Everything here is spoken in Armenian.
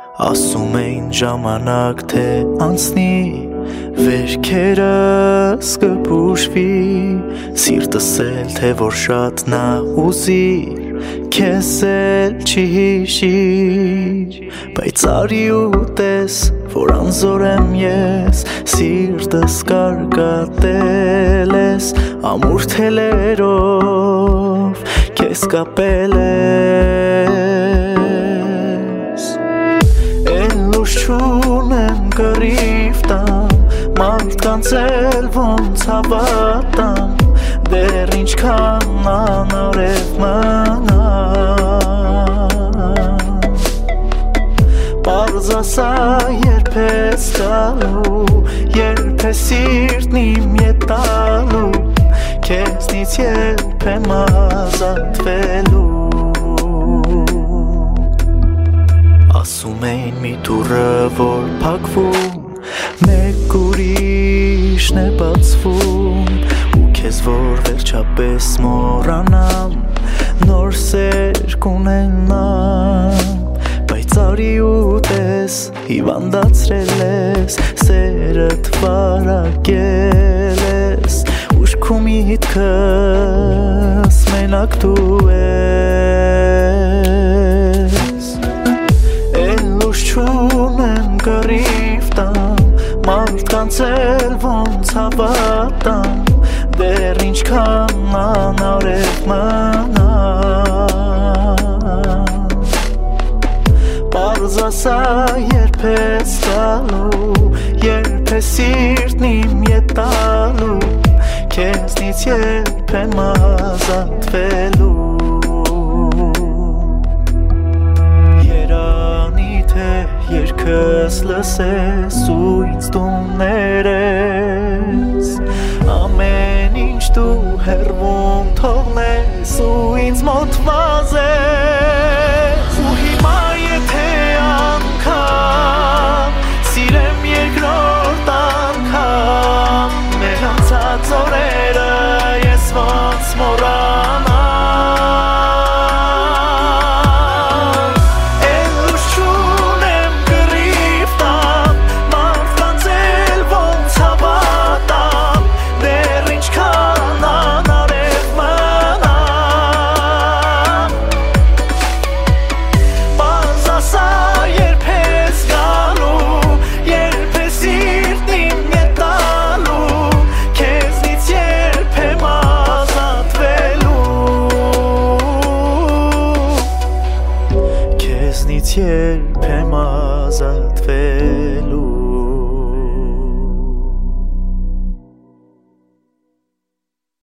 Ասում էին ժամանակ թե անցնի, վերքերս կբուժվի, սիրտս էլ թե որ շատ նա ուզիր, քեզ էլ չի հիշիր, բայց արի ու տես, որ անզոր եմ ես, սիրտս կարկատել ես, ամուր թելերով քեզ կապել ես, էլ ուշ չունեմ կռիվ տամ, մարդկանց էլ ոնց հավատամ, դեռ ինչքան անարև մնամ, պարզ ասա երբ ես գալու, երբ է սիրտն իմ ետալու, քեզնից երբ եմ ազատվելու, ասում էին մի դուռը որ փակվում, մեկ ուրիշն է բացվում, ու քեզ որ վերջապես մոռանամ, նոր սեր կունենամ, բայց արի ու տես, հիվանդացրել ես, սերդ վարակել ես, ուշքու միտքս մենակ դու ես, էլ ուշ չունեմ կռիվ տամ, մարդկանց էլ ոնց հավատամ, դեռ ինչքան անարև մնամ, պարզ ասա երբ ես գալու, երբ է սիրտն իմ ետալու, քեզնից երբ եմ ազատվելու, երանի թե երգս լսես ու ինձ դու ներես, ամեն ինչ դու հեռվում թողնես ու ինձ մոտ վազես, ու հիմա եթե անգամ սիրեմ երկրորդ անգամ, մեր անցած օրերը ես ոնց մոռանամ, էլ ուշ չունեմ կռիվ տամ, մարդկանց էլ ոնց հավատամ, դեռ ինչքան անարև մնամ, պարզ ասա երբ ես գալու, երբ է սիրտն իմ ետալու, քեզնից երբ եմ ազատվելու, քեզնից երբ եմ ազատվելու